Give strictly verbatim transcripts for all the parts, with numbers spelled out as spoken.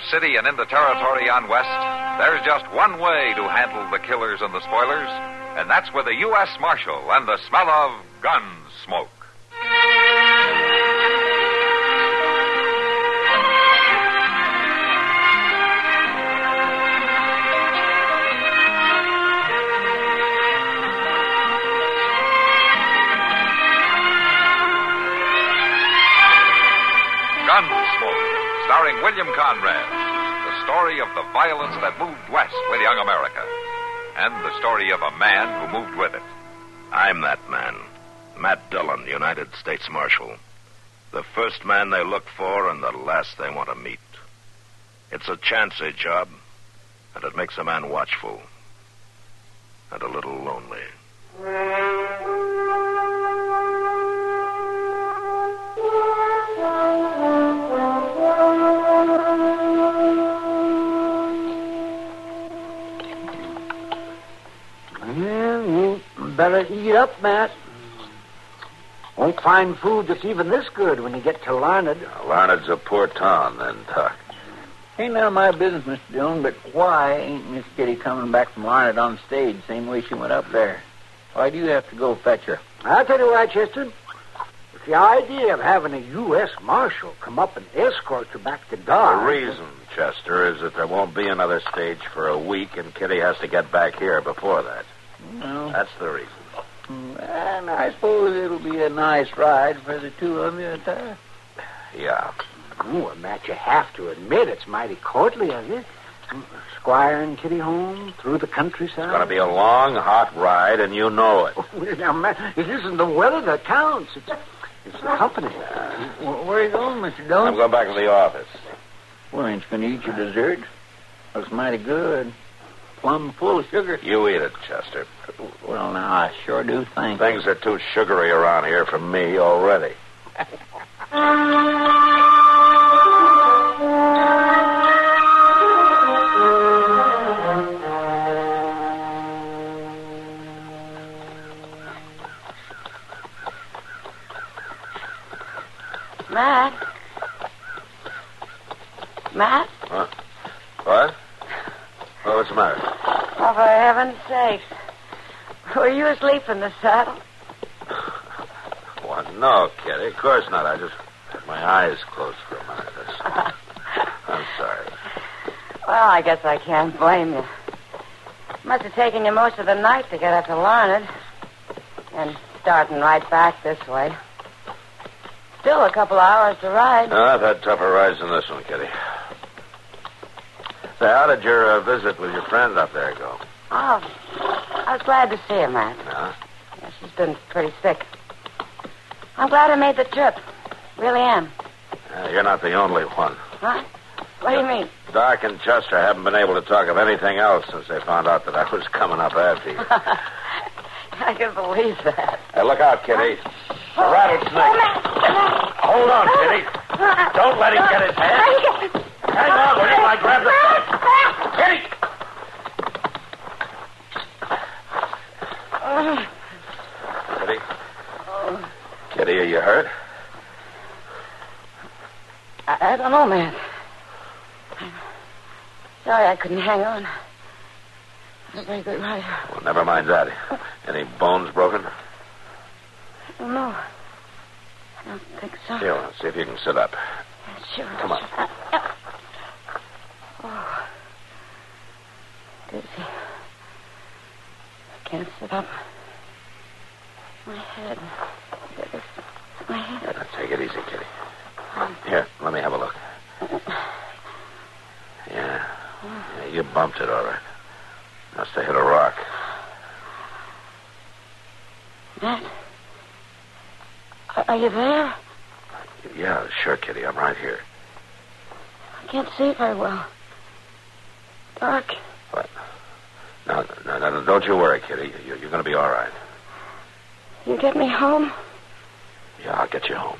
city and into territory on west, there's just one way to handle the killers and the spoilers, and that's with a U S Marshal and the smell of gun smoke. Gunsmoke, starring William Conrad. The story of the violence that moved west with young America. And the story of a man who moved with it. I'm that man. Matt Dillon, United States Marshal. The first man they look for and the last they want to meet. It's a chancy job, and it makes a man watchful. And a little lonely. Well, you better eat up, Matt. Won't find food that's even this good when you get to Larned. Larned's a poor town, then, Tuck. Ain't none of my business, Mister Dillon, but why ain't Miss Kitty coming back from Larned on stage same way she went up there? Why do you have to go fetch her? I'll tell you why, Chester. It's the idea of having a U S Marshal come up and escort you back to The Dodge. reason, Chester, is that there won't be another stage for a week, and Kitty has to get back here before that. Well, That's the reason. and I suppose it'll be a nice ride for the two of you at that. Yeah. Oh, well, Matt, you have to admit it's mighty courtly of you. Squire and Kitty home through the countryside. It's going to be a long, hot ride, and you know it. Now, Matt, it isn't the weather that counts. It's, it's the company. Where, where are you going, Mister Dillon? I'm going back to the office. Well, ain't you going to eat your dessert? Looks mighty good. Plumb full of sugar. You eat it, Chester. Well, now, I sure do think. Things are too sugary around here for me already. Matt? Matt? Huh? What? Oh, what's the matter? Oh, for heaven's sake. Were you asleep in the saddle? Well, no, Kitty. Of course not. I just had my eyes closed for a minute. That's... I'm sorry. Well, I guess I can't blame you. Must have taken you most of the night to get up to Larned. And starting right back this way. Still a couple hours to ride. No, I've had tougher rides than this one, Kitty. Say, how did your uh, visit with your friend up there go? Oh, I was glad to see her, Matt. Yeah? Yeah, she's been pretty sick. I'm glad I made the trip. Really am. Uh, you're not the only one. Huh? What do you mean? Doc and Chester haven't been able to talk of anything else since they found out that I was coming up after you. I can believe that. Hey, look out, Kitty. A rattlesnake. Hold on, Kitty. Don't let him get his head. Hang on, will you? I grab the Kitty! Kitty? Kitty, are you hurt? I, I don't know, man. I'm sorry I couldn't hang on. I'm a very good rider. Well, never mind that. Any bones broken? I don't know. I don't think so. Here, let's see if you can sit up. Sure. Come on. Uh, uh, oh. Dizzy. I can't sit up. My head. My head. Now, take it easy, Kitty. Here, let me have a look. Yeah. Yeah, you bumped it, all right. Must have hit a rock. Matt? Are, are you there? Yeah, sure, Kitty. I'm right here. I can't see very well. Dark. What? No, no, no, no don't you worry, Kitty. You're, you're going to be all right. You get me home? Yeah, I'll get you home.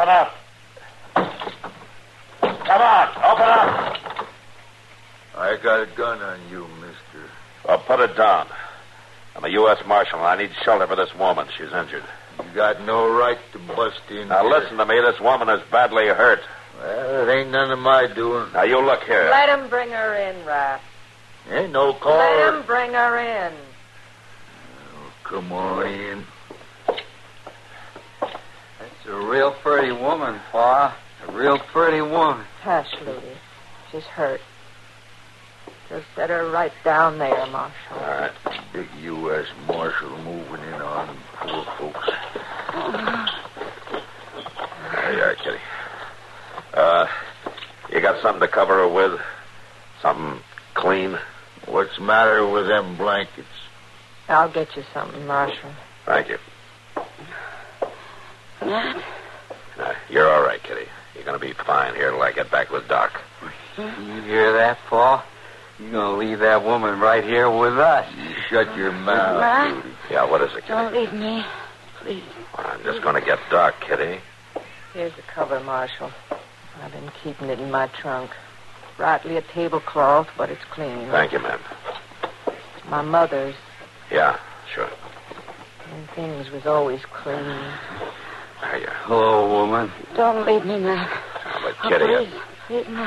Open up. Come on, open up. I got a gun on you, mister. Well, put it down. I'm a U S Marshal, and I need shelter for this woman. She's injured. You got no right to bust in Now, here. listen to me. This woman is badly hurt. Well, it ain't none of my doing. Now, you look here. Let him bring her in, Raph. Ain't no call. Let him bring her in. Oh, come on in. That's a real pretty woman, Pa. A real pretty woman. Hush, Ludi. She's hurt. Just set her right down there, Marshal. All right. Big U S Marshal moving in on them poor folks. There you are, Kitty. Uh, you got something to cover her with? Something clean? What's the matter with them blankets? I'll get you something, Marshal. Thank you. What? Uh, you're all right, Kitty. You're going to be fine here till I get back with Doc. You hear that, Pa? You're going to leave that woman right here with us. You shut your mouth, Ma? Rudy. Yeah, what is it, Kitty? Don't leave me. Please. Well, I'm just going to get Doc, Kitty. Here's the cover, Marshal. I've been keeping it in my trunk. Rightly a tablecloth, but it's clean. Thank you, ma'am. My mother's. Yeah, sure. And things was always clean. There you are. Hello, woman. Don't leave me now. Now, but Oh, Kitty... please. Please, Ma.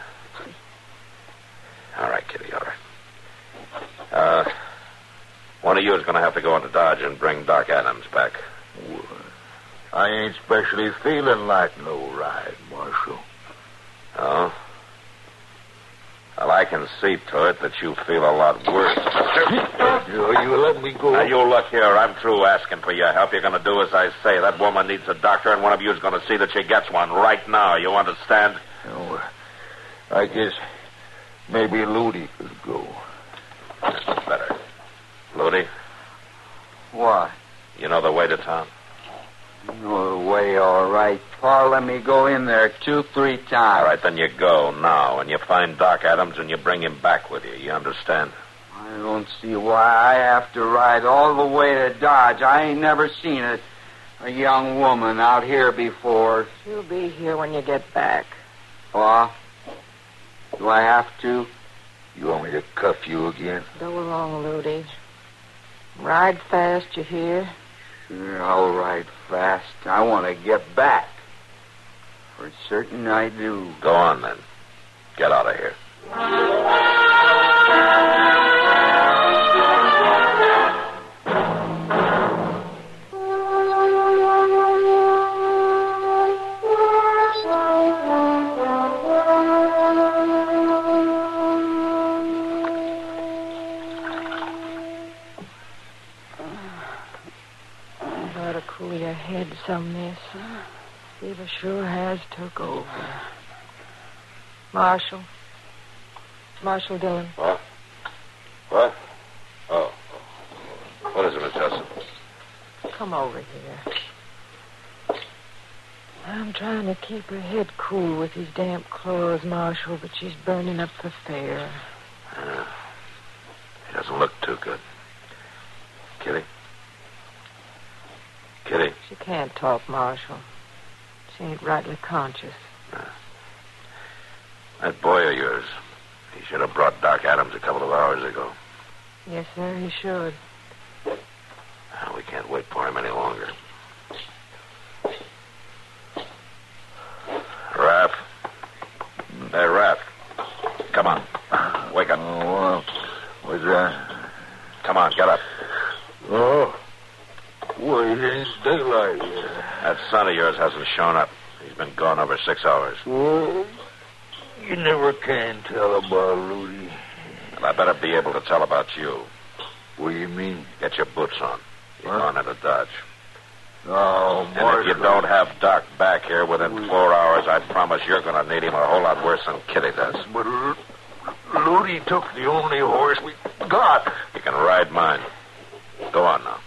All right, Kitty, all right. Uh, one of you is going to have to go into Dodge and bring Doc Adams back. Well, I ain't especially feeling like no ride, Marshal. Oh? Well, I can see to it that you feel a lot worse. You, you let me go. Now, you look here. I'm through asking for your help. You're going to do as I say. That woman needs a doctor, and one of you is going to see that she gets one right now. You understand? No, I guess maybe Ludi could go. That's better. Ludi, What? you know the way to town? You know the way, all right. Pa, let me go in there two, three times. All right, then you go now, and you find Doc Adams, and you bring him back with you. You understand? I don't see why I have to ride all the way to Dodge. I ain't never seen a, a young woman out here before. She'll be here when you get back. Pa, do I have to? You want me to cuff you again? Go along, Ludi. Ride fast, you hear? Sure, I'll ride fast. I want to get back. For certain I do. Go on, then. Get out of here. Cool your head some, miss. Fever sure has took over. Marshal. Marshal Dillon. What? What? Oh. What is it, Miss Justin? Come over here. I'm trying to keep her head cool with these damp clothes, Marshal, but she's burning up for fair. Uh, he doesn't look too good. Kitty? Kitty? She can't talk, Marshal. She ain't rightly conscious. Uh, that boy of yours, he should have brought Doc Adams a couple of hours ago. Yes, sir, he should. Uh, we can't wait for him any longer. Raph. Hey, Raph. Come on. Wake up. Oh, what's that? Come on, get up. Oh. Boy, it ain't daylight yet. That son of yours hasn't shown up. He's been gone over six hours. Well, you never can tell about Ludi. And I better be able to tell about you. What do you mean? Get your boots on. You're Huh? going into Dodge. Oh, And if you don't have Doc back here within four hours, I promise you're going to need him a whole lot worse than Kitty does. But L- Ludi took the only horse we got. You can ride mine. Go on now.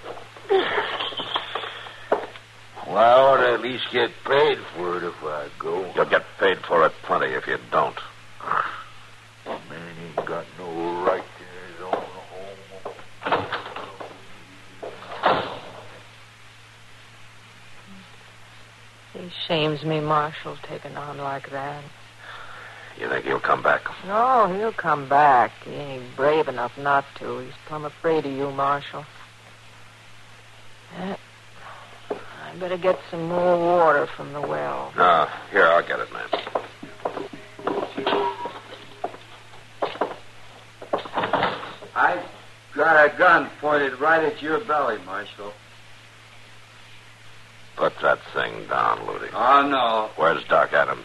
Well, I ought to at least get paid for it if I go. You'll get paid for it plenty if you don't. Man ain't got no right to his own home. He's shames me, Marshal, taking on like that. You think he'll come back? No, he'll come back. He ain't brave enough not to. He's plumb afraid of you, Marshal. Eh, I better get some more water from the well. No, here, I'll get it, man. I've got a gun pointed right at your belly, Marshal. Put that thing down, Ludi. Oh, no. Where's Doc Adams?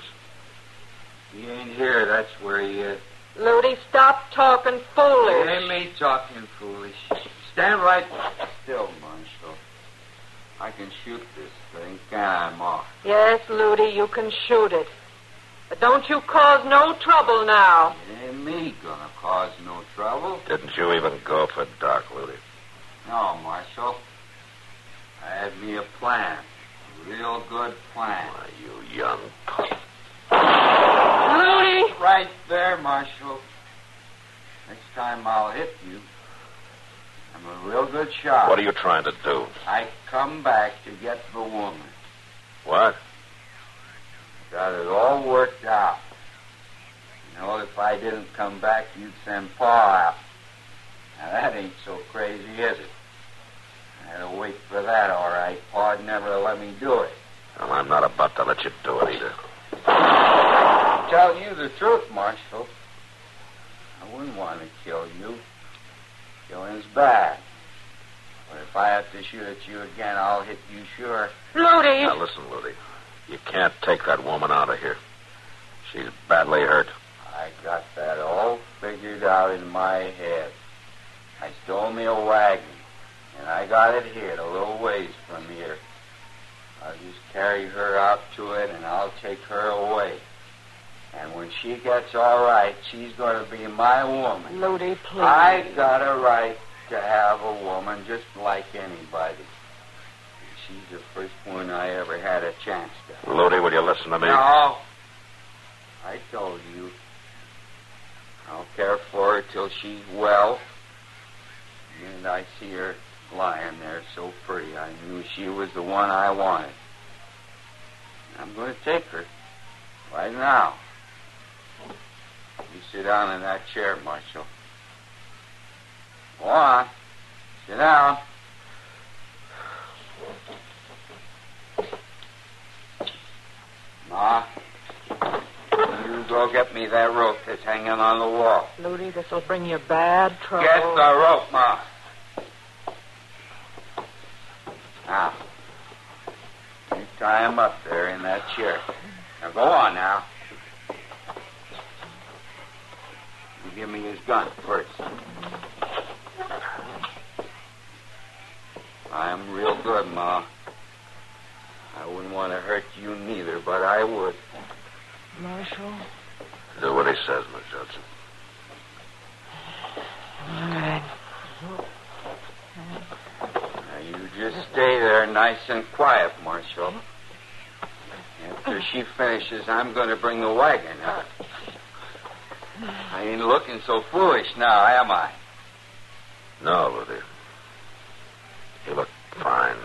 He ain't here. That's where he is. Ludi, stop talking foolish. It ain't me talking foolish. Stand right still, Marshal. I can shoot this thing, can I, Ma? Yes, Ludi, you can shoot it. But don't you cause no trouble now. It ain't me gonna cause no trouble. Didn't you even go for Doc, Ludi? No, Marshal. I had me a plan. A real good plan. Why, you young pup. Ludi! Right there, Marshal. Next time I'll hit you. I'm a real good shot. What are you trying to do? I come back to get the woman. What? Got it all worked out. You know, if I didn't come back, you'd send Pa out. Now, that ain't so crazy, is it? I had to wait for that, all right. Pa'd never let me do it. Well, I'm not about to let you do it either. Tell you the truth, Marshal. I wouldn't want to kill you. Killing's bad. But if I have to shoot at you again, I'll hit you sure. Ludi! Now, listen, Ludi. You can't take that woman out of here. She's badly hurt. I got that all figured out in my head. I stole me a wagon, and I got it here a little ways from here. I'll just carry her out to it, and I'll take her away. And when she gets all right, she's going to be my woman. Ludi, please. I got a right to have a woman just like anybody. She's the first one I ever had a chance to. Ludi, will you listen to me? No. I told you. I'll care for her till she's well. And I see her lying there so pretty. I knew she was the one I wanted. I'm going to take her right now. You sit down in that chair, Marshal. Go on. Sit down. Ma, you go get me that rope that's hanging on the wall. Ludi, this'll bring you bad trouble. Get the rope, Ma. Now, you tie him up there in that chair. Now, go on now. You give me his gun first. I'm real good, Ma. I wouldn't want to hurt you neither, but I would. Marshal? Do what he says, Miss Judson. All right. Now, you just stay there nice and quiet, Marshal. After she finishes, I'm going to bring the wagon up. I ain't looking so foolish now, am I? No, Ludi. You look fine.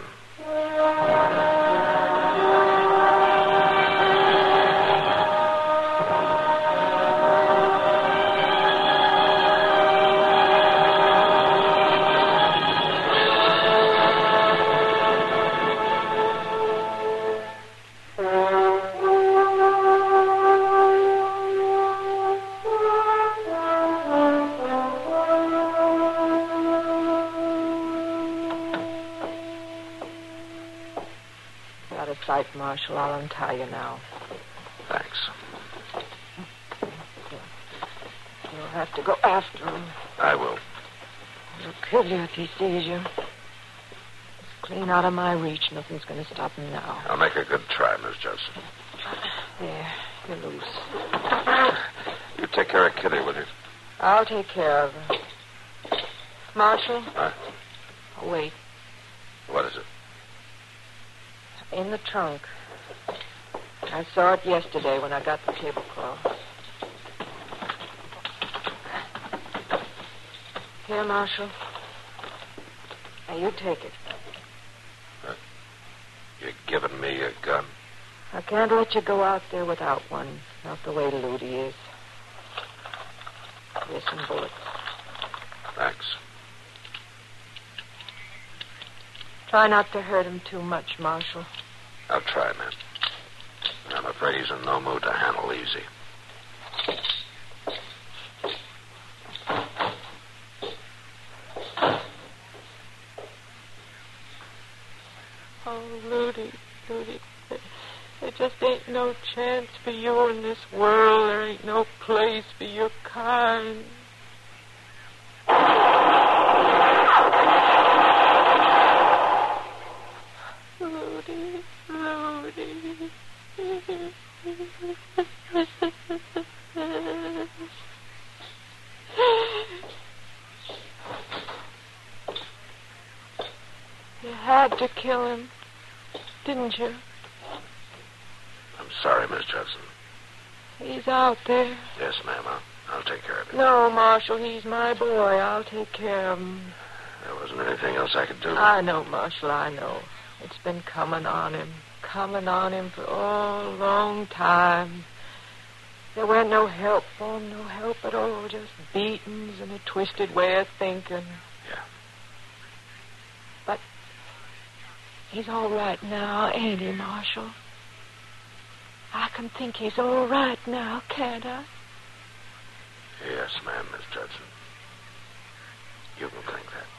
Out of sight, Marshal. I'll untie you now. Thanks. You'll have to go after him. I will. He'll kill you if he sees you. It's clean out of my reach. Nothing's going to stop him now. I'll make a good try, Miss Judson. There, you're loose. You take care of Kitty, will you? I'll take care of her. Marshal? Huh? Oh, wait. What is it? In the trunk. I saw it yesterday when I got the tablecloth. Here, Marshal. Now, you take it. You're giving me a gun? I can't let you go out there without one. Not the way Ludi is. Here's some bullets. Thanks. Try not to hurt him too much, Marshal. I'll try, man. I'm afraid he's in no mood to handle easy. Oh, Ludi, Ludi, there just ain't no chance for you in this world. There ain't no place for your kind. Ludi, Ludi. You had to kill him, didn't you? I'm sorry, Miss Judson. He's out there. Yes, ma'am. I'll, I'll take care of him. No, Marshal, he's my boy. I'll take care of him. There wasn't anything else I could do. I know, Marshal, I know. It's been coming on him, coming on him for oh, a long time. There weren't no help for him, no help at all, just beatings and a twisted way of thinking. Yeah. But he's all right now, ain't he, Marshal? I can think he's all right now, can't I? Yes, ma'am, Miss Judson. You can think that.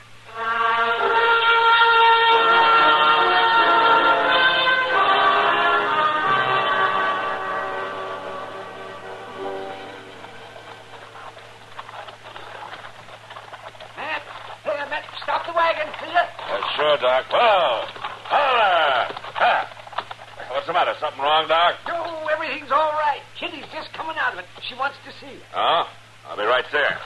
Matt, hey, Matt, stop the wagon, will you? Uh, sure, Doc. Whoa! Holla! Ha! What's the matter? Something wrong, Doc? No, everything's all right. Kitty's just coming out of it. She wants to see you. Oh? I'll be right there.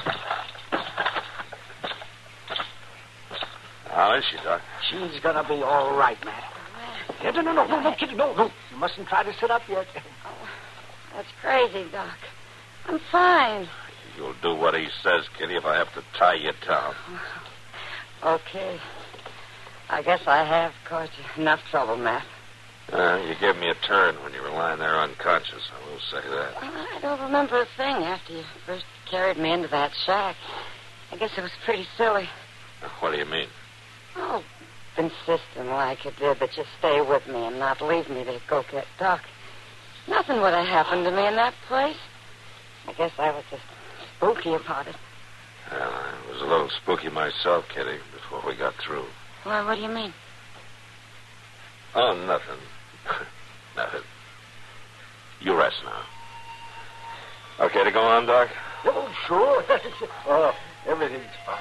How is she, Doc? She's gonna be all right, Matt. No, no, no, no, no, Kitty, no, no. You mustn't try to sit up yet. Oh, that's crazy, Doc. I'm fine. You'll do what he says, Kitty, if I have to tie you down. Okay. I guess I have caused you enough trouble, Matt. Uh, you gave me a turn when you were lying there unconscious, I will say that. Well, I don't remember a thing after you first carried me into that shack. I guess it was pretty silly. What do you mean? Oh, insisting like you did that you stay with me and not leave me to go get Doc. Nothing would have happened to me in that place. I guess I was just spooky about it. Well, I was a little spooky myself, Kitty, before we got through. Well, what do you mean? Oh, nothing. Nothing. You rest now. Okay to go on, Doc? Oh, sure. Oh, everything's fine.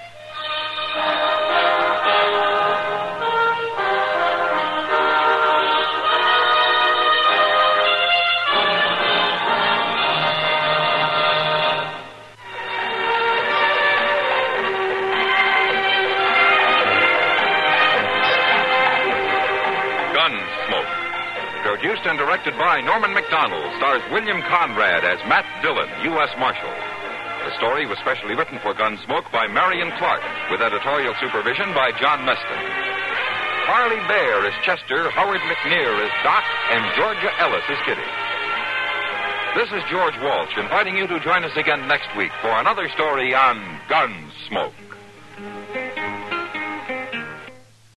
Produced and directed by Norman McDonald, stars William Conrad as Matt Dillon, U S Marshal. The story was specially written for Gunsmoke by Marion Clark, with editorial supervision by John Meston. Harley Bear is Chester, Howard McNear is Doc, and Georgia Ellis is Kitty. This is George Walsh inviting you to join us again next week for another story on Gunsmoke.